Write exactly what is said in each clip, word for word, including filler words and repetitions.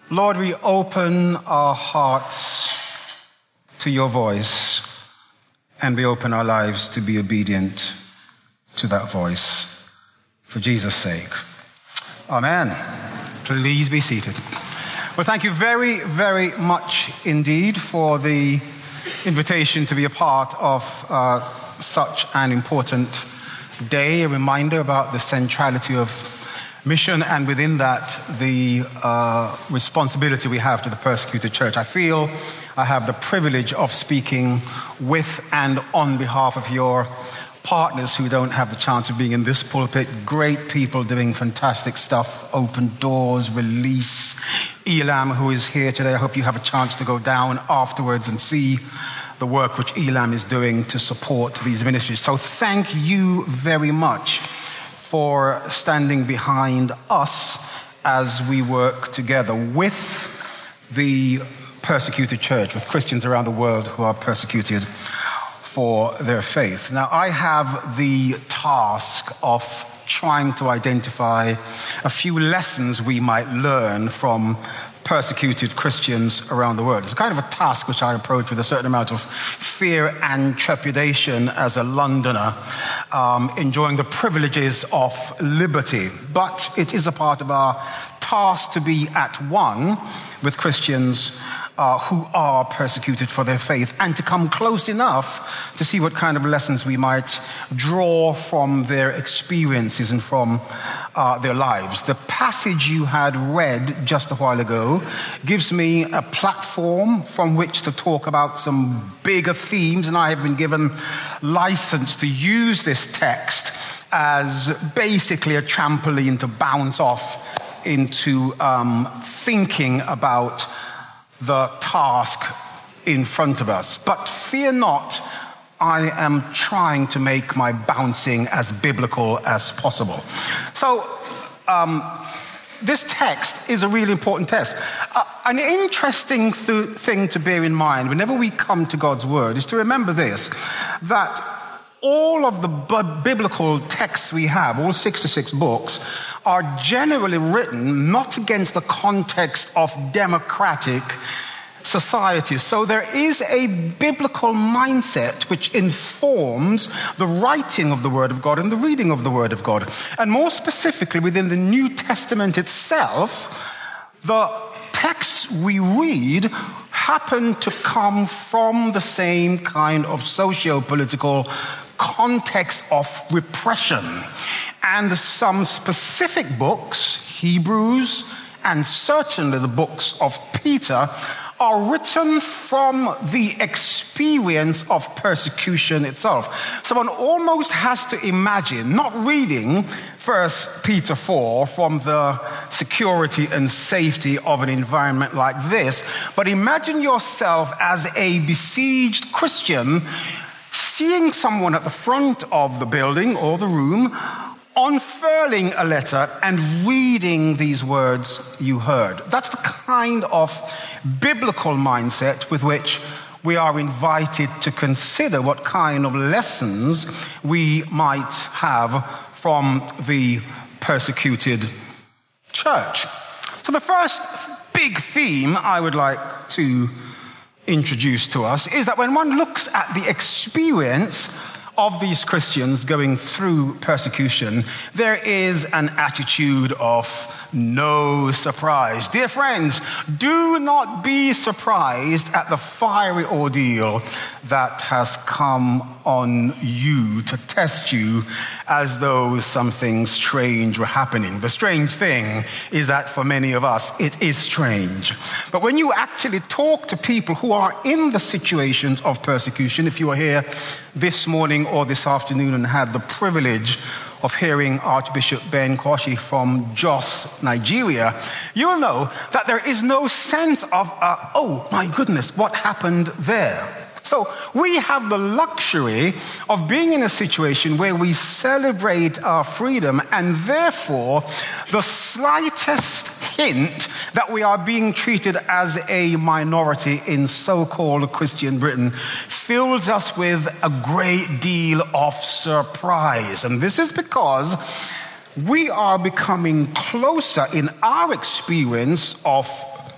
Lord, we open our hearts to your voice, and we open our lives to be obedient to that voice. For Jesus' sake. Amen. Please be seated. Well, thank you very, very much indeed for the invitation to be a part of uh, such an important day, a reminder about the centrality of mission, and within that, the uh, responsibility we have to the persecuted church. I feel I have the privilege of speaking with and on behalf of your partners who don't have the chance of being in this pulpit. Great people doing fantastic stuff. Open Doors, Release, Elam, who is here today. I hope you have a chance to go down afterwards and see the work which Elam is doing to support these ministries. So thank you very much for standing behind us as we work together with the persecuted church, with Christians around the world who are persecuted for their faith. Now, I have the task of trying to identify a few lessons we might learn from persecuted Christians around the world. It's kind of a task which I approach with a certain amount of fear and trepidation as a Londoner, um, enjoying the privileges of liberty. But it is a part of our task to be at one with Christians uh, who are persecuted for their faith, and to come close enough to see what kind of lessons we might draw from their experiences and from uh, their lives. The passage you had read just a while ago gives me a platform from which to talk about some bigger themes, and I have been given license to use this text as basically a trampoline to bounce off into um, thinking about the task in front of us. But fear not, I am trying to make my bouncing as biblical as possible. So, um, this text is a really important text. Uh, an interesting th- thing to bear in mind whenever we come to God's word is to remember this, that all of the b- biblical texts we have, all sixty-six books, are generally written not against the context of democratic societies. So there is a biblical mindset which informs the writing of the Word of God and the reading of the Word of God. And more specifically, within the New Testament itself, the texts we read happen to come from the same kind of socio-political context of repression. And some specific books, Hebrews, and certainly the books of Peter, are written from the experience of persecution itself. So one almost has to imagine not reading First Peter four from the security and safety of an environment like this, but imagine yourself as a besieged Christian seeing someone at the front of the building or the room unfurling a letter and reading these words you heard. That's the kind of biblical mindset with which we are invited to consider what kind of lessons we might have from the persecuted church. So the first big theme I would like to introduce to us is that when one looks at the experience of these Christians going through persecution, there is an attitude of no surprise. Dear friends, do not be surprised at the fiery ordeal that has come on you to test you as though something strange were happening. The strange thing is that for many of us, it is strange. But when you actually talk to people who are in the situations of persecution, if you are here this morning or this afternoon and had the privilege of hearing Archbishop Ben Koshi from Jos, Nigeria, you will know that there is no sense of, uh, oh my goodness, what happened there? So we have the luxury of being in a situation where we celebrate our freedom, and therefore the slightest hint that we are being treated as a minority in so-called Christian Britain fills us with a great deal of surprise. And this is because we are becoming closer in our experience of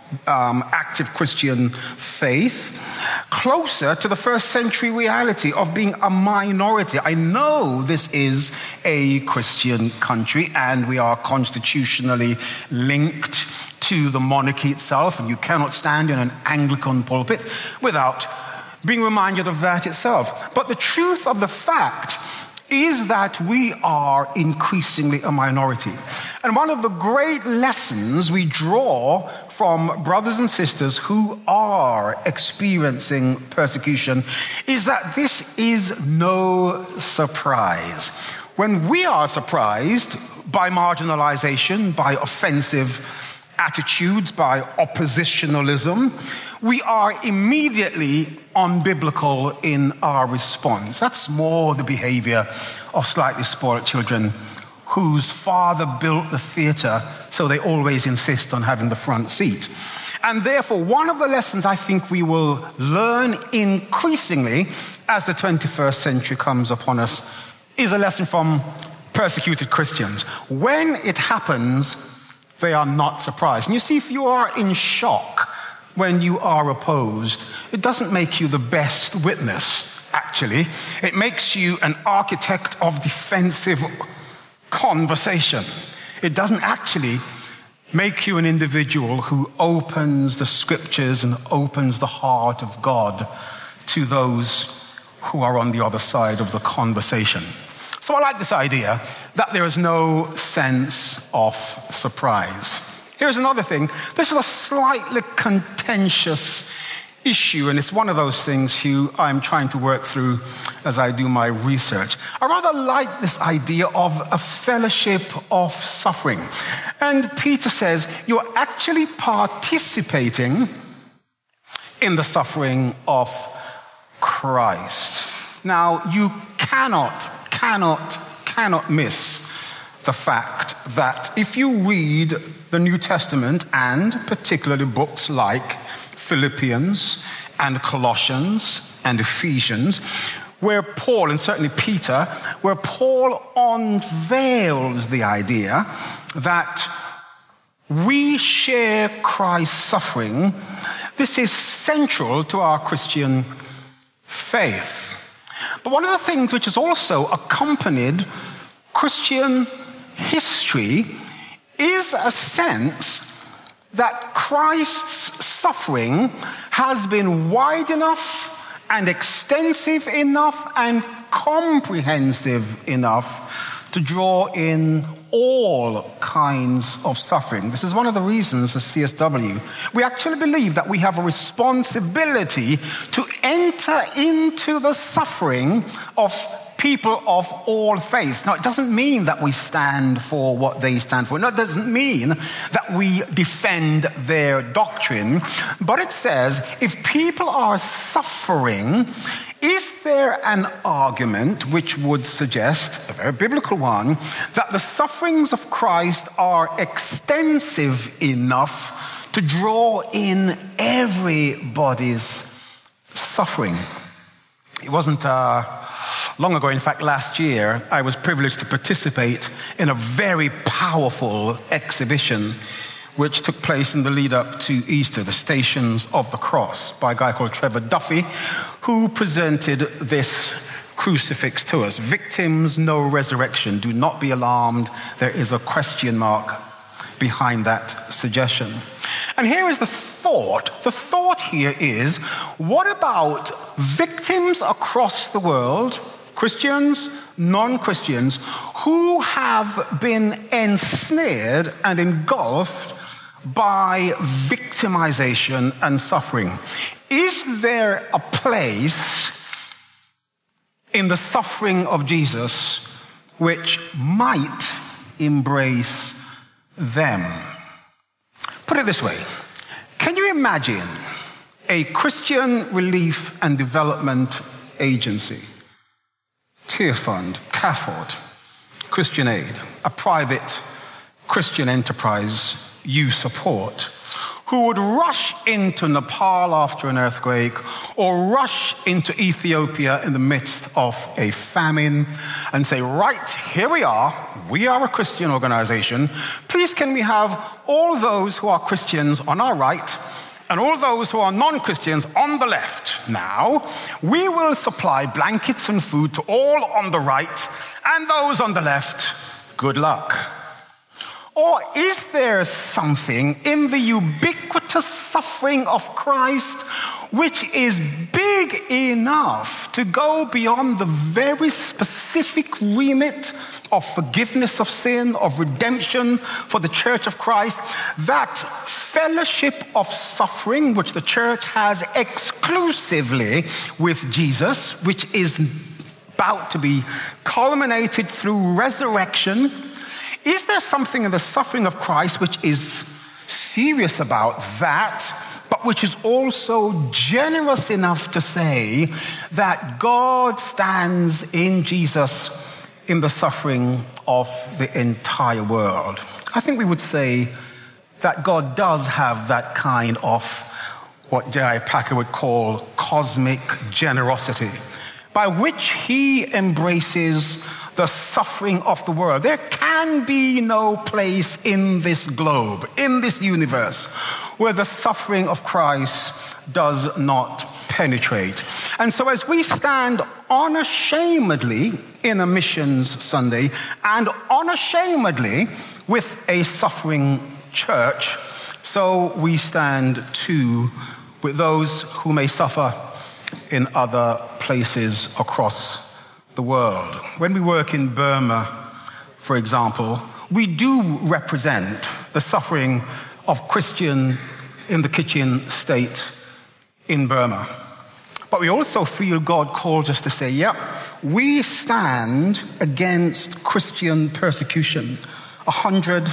um, active Christian faith, closer to the first century reality of being a minority. I know this is a Christian country and we are constitutionally linked to the monarchy itself, and you cannot stand in an Anglican pulpit without being reminded of that itself. But the truth of the fact is that we are increasingly a minority. And one of the great lessons we draw from brothers and sisters who are experiencing persecution is that this is no surprise. When we are surprised by marginalization, by offensive attitudes, by oppositionalism, we are immediately unbiblical in our response. That's more the behavior of slightly spoiled children whose father built the theater, so they always insist on having the front seat. And therefore, one of the lessons I think we will learn increasingly as the twenty-first century comes upon us is a lesson from persecuted Christians. When it happens, they are not surprised. And you see, if you are in shock when you are opposed, it doesn't make you the best witness, actually. It makes you an architect of defensive conversation. It doesn't actually make you an individual who opens the scriptures and opens the heart of God to those who are on the other side of the conversation. So I like this idea that there is no sense of surprise. Here's another thing. This is a slightly contentious issue, and it's one of those things Hugh, I'm trying to work through as I do my research. I rather like this idea of a fellowship of suffering. And Peter says you're actually participating in the suffering of Christ. Now, you cannot cannot, cannot miss the fact that if you read the New Testament, and particularly books like Philippians and Colossians and Ephesians, where Paul, and certainly Peter, where Paul unveils the idea that we share Christ's suffering, this is central to our Christian faith. But one of the things which has also accompanied Christian history is a sense that Christ's suffering has been wide enough and extensive enough and comprehensive enough to draw in all kinds of suffering. This is one of the reasons as C S W, we actually believe that we have a responsibility to enter into the suffering of people of all faiths. Now, it doesn't mean that we stand for what they stand for. No, it doesn't mean that we defend their doctrine. But it says, if people are suffering, is there an argument which would suggest, a very biblical one, that the sufferings of Christ are extensive enough to draw in everybody's suffering? It wasn't uh, long ago, in fact, last year, I was privileged to participate in a very powerful exhibition which took place in the lead up to Easter, the Stations of the Cross, by a guy called Trevor Duffy, who presented this crucifix to us. Victims, no resurrection. Do not be alarmed. There is a question mark behind that suggestion. And here is the thought. The thought here is, what about victims across the world, Christians, non-Christians, who have been ensnared and engulfed by victimization and suffering? Is there a place in the suffering of Jesus which might embrace them? Put it this way. Can you imagine a Christian relief and development agency, Tearfund, CAFOD, Christian Aid, a private Christian enterprise you support, who would rush into Nepal after an earthquake or rush into Ethiopia in the midst of a famine and say, right, here we are, we are a Christian organization. Please can we have all those who are Christians on our right and all those who are non-Christians on the left. Now, we will supply blankets and food to all on the right and those on the left. Good luck. Or is there something in the ubiquitous suffering of Christ which is big enough to go beyond the very specific remit of forgiveness of sin, of redemption for the Church of Christ, that fellowship of suffering which the Church has exclusively with Jesus, which is about to be culminated through resurrection? Is there something in the suffering of Christ which is serious about that, but which is also generous enough to say that God stands in Jesus in the suffering of the entire world? I think we would say that God does have that kind of what J I Packer would call cosmic generosity, by which he embraces the suffering of the world. There can be no place in this globe, in this universe, where the suffering of Christ does not penetrate. And so as we stand unashamedly in a missions Sunday and unashamedly with a suffering church, so we stand too with those who may suffer in other places across the world. When we work in Burma, for example, we do represent the suffering of Christian in the kitchen state in Burma. But we also feel God calls us to say, yeah, we stand against Christian persecution. A hundred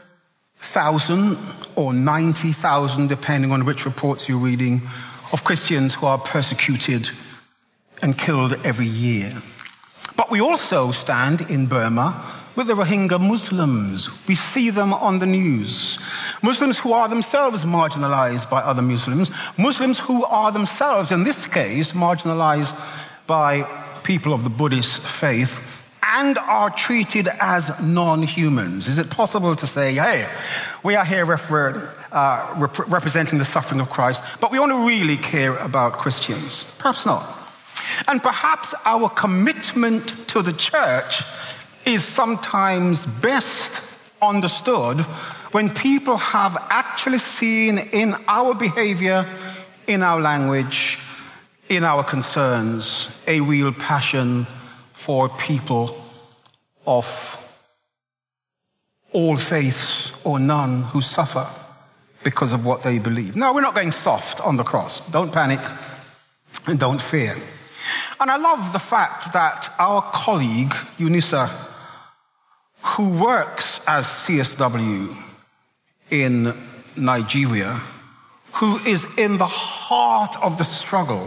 thousand or ninety thousand, depending on which reports you're reading, of Christians who are persecuted and killed every year. But we also stand in Burma with the Rohingya Muslims. We see them on the news. Muslims who are themselves marginalized by other Muslims. Muslims who are themselves, in this case, marginalized by people of the Buddhist faith and are treated as non-humans. Is it possible to say, hey, we are here refer, uh, rep- representing the suffering of Christ, but we only really care about Christians? Perhaps not. And perhaps our commitment to the church is sometimes best understood when people have actually seen in our behavior, in our language, in our concerns, a real passion for people of all faiths or none who suffer because of what they believe. Now, we're not going soft on the cross. Don't panic and don't fear. And I love the fact that our colleague, Eunice, who works as C S W in Nigeria, who is in the heart of the struggle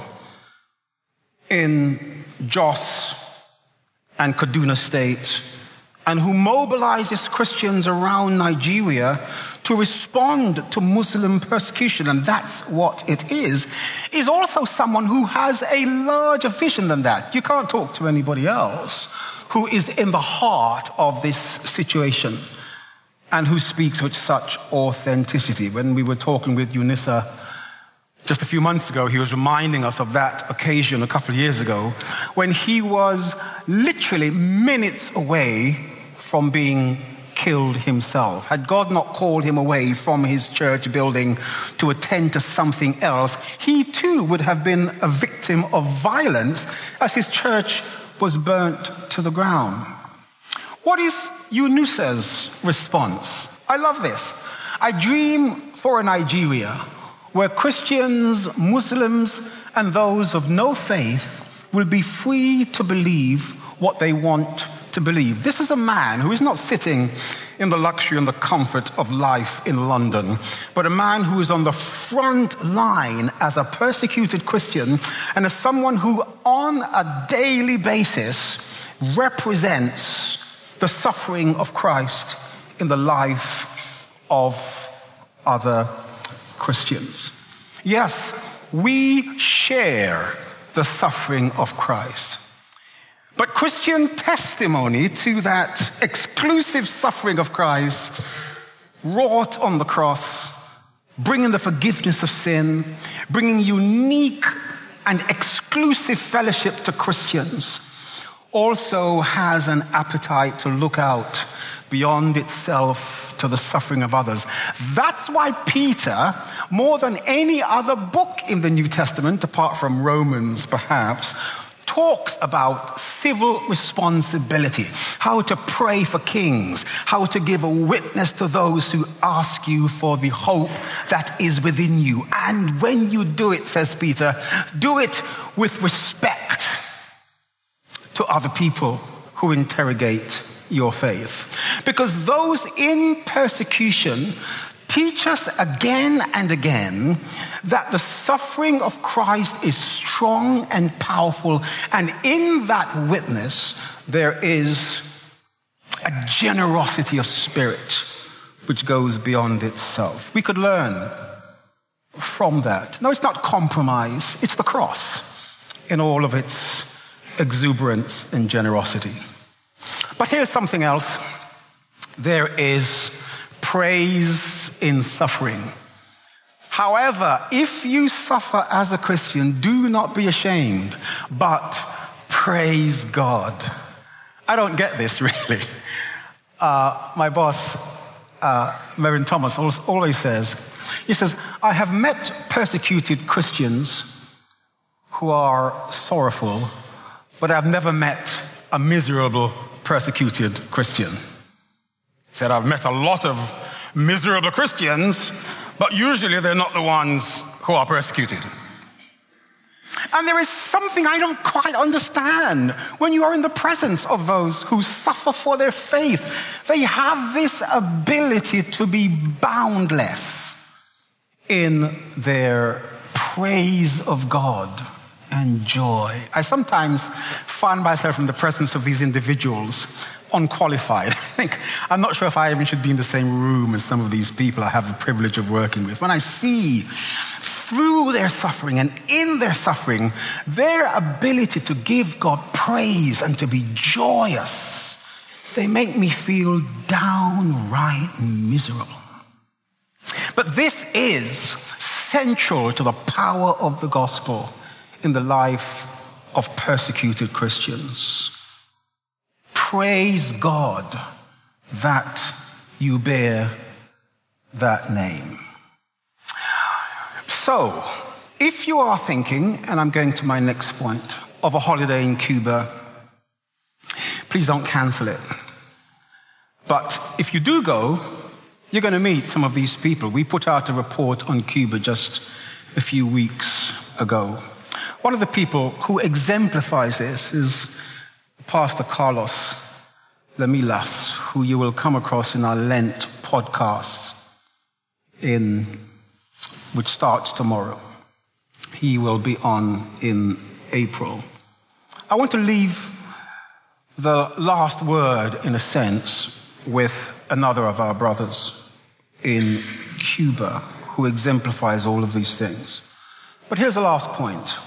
in Jos and Kaduna State, and who mobilizes Christians around Nigeria to respond to Muslim persecution, and that's what it is, is also someone who has a larger vision than that. You can't talk to anybody else who is in the heart of this situation and who speaks with such authenticity. When we were talking with Eunice just a few months ago, he was reminding us of that occasion a couple of years ago when he was literally minutes away from being killed himself. Had God not called him away from his church building to attend to something else, he too would have been a victim of violence as his church was burnt to the ground. What is Eunice's response? I love this. I dream for a Nigeria where Christians, Muslims, and those of no faith will be free to believe what they want to believe. This is a man who is not sitting in the luxury and the comfort of life in London, but a man who is on the front line as a persecuted Christian and as someone who on a daily basis represents the suffering of Christ in the life of other Christians. Yes, we share the suffering of Christ. But Christian testimony to that exclusive suffering of Christ, wrought on the cross, bringing the forgiveness of sin, bringing unique and exclusive fellowship to Christians, also has an appetite to look out beyond itself to the suffering of others. That's why Peter, more than any other book in the New Testament, apart from Romans perhaps, talks about civil responsibility, how to pray for kings, how to give a witness to those who ask you for the hope that is within you. And when you do it, says Peter, do it with respect to other people who interrogate your faith. Because those in persecution teach us again and again that the suffering of Christ is strong and powerful, and in that witness there is a generosity of spirit which goes beyond itself. We could learn from that. No, it's not compromise, it's the cross in all of its exuberance and generosity. But here's something else. There is praise in suffering. However, if you suffer as a Christian, do not be ashamed, but praise God. I don't get this really. Uh, my boss, uh, Mervyn Thomas, always says, he says, I have met persecuted Christians who are sorrowful, but I've never met a miserable persecuted Christian. He said, I've met a lot of miserable Christians, but usually they're not the ones who are persecuted. And there is something I don't quite understand when you are in the presence of those who suffer for their faith. They have this ability to be boundless in their praise of God and joy. I sometimes find myself in the presence of these individuals unqualified. I think, I'm not sure if I even should be in the same room as some of these people I have the privilege of working with. When I see through their suffering and in their suffering, their ability to give God praise and to be joyous, they make me feel downright miserable. But this is central to the power of the gospel in the life of persecuted Christians. Praise God that you bear that name. So, if you are thinking, and I'm going to my next point, of a holiday in Cuba, please don't cancel it. But if you do go, you're going to meet some of these people. We put out a report on Cuba just a few weeks ago. One of the people who exemplifies this is Pastor Carlos Lamilas, who you will come across in our Lent podcast, in, which starts tomorrow. He will be on in April. I want to leave the last word, in a sense, with another of our brothers in Cuba who exemplifies all of these things. But here's the last point.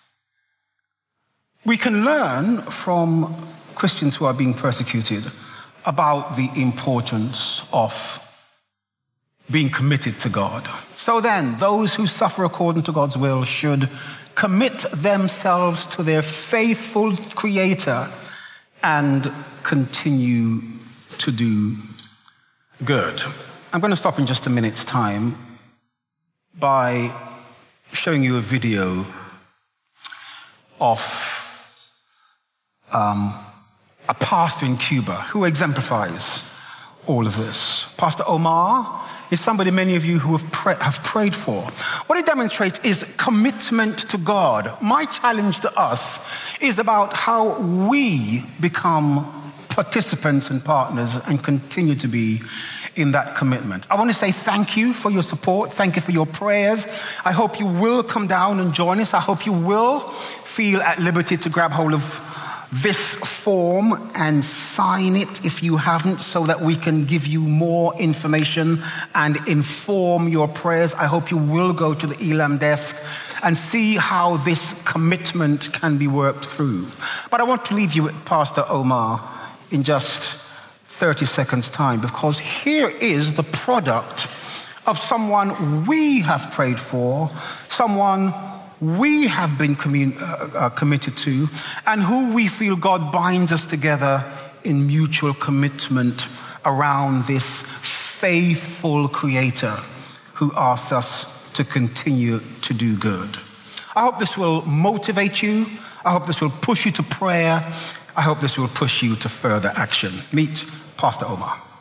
We can learn from Christians who are being persecuted about the importance of being committed to God. So then, those who suffer according to God's will should commit themselves to their faithful Creator and continue to do good. I'm going to stop in just a minute's time by showing you a video of um, a pastor in Cuba who exemplifies all of this. Pastor Omar is somebody many of you who have, pray, have prayed for. What he demonstrates is commitment to God. My challenge to us is about how we become participants and partners and continue to be in that commitment. I want to say thank you for your support. Thank you for your prayers. I hope you will come down and join us. I hope you will feel at liberty to grab hold of this form and sign it if you haven't, so that we can give you more information and inform your prayers. I hope you will go to the Elam desk and see how this commitment can be worked through. But I want to leave you with Pastor Omar in just thirty seconds time, because here is the product of someone we have prayed for, someone we have been commun- uh, uh, committed to, and who we feel God binds us together in mutual commitment around this faithful Creator who asks us to continue to do good. I hope this will motivate you. I hope this will push you to prayer. I hope this will push you to further action. Meet Pastor Omar.